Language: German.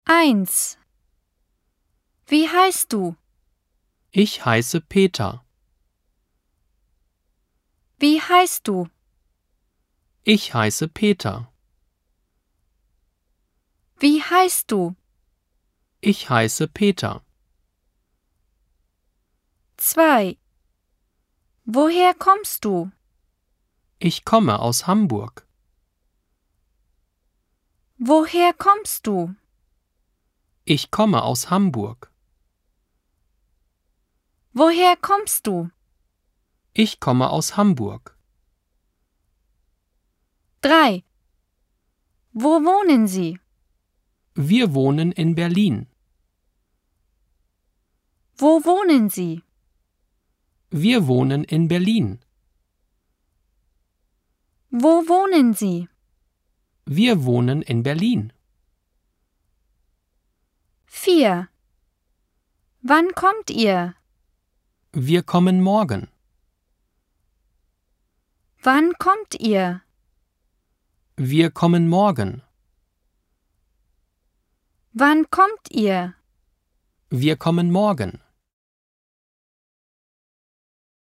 1. Wie heißt du? Ich heiße Peter. Wie heißt du? Ich heiße Peter. Wie heißt du? Ich heiße Peter. 2. Woher kommst du? Ich komme aus Hamburg. Woher kommst du? Ich komme aus Hamburg. Woher kommst du? Ich komme aus Hamburg. 3. Wo wohnen Sie? Wir wohnen in Berlin. Wo wohnen Sie? Wir wohnen in Berlin. Wo wohnen Sie? Wir wohnen in Berlin. 4. Wann kommt ihr? Wir kommen morgen. Wann kommt ihr? Wir kommen morgen. Wann kommt ihr? Wir kommen morgen.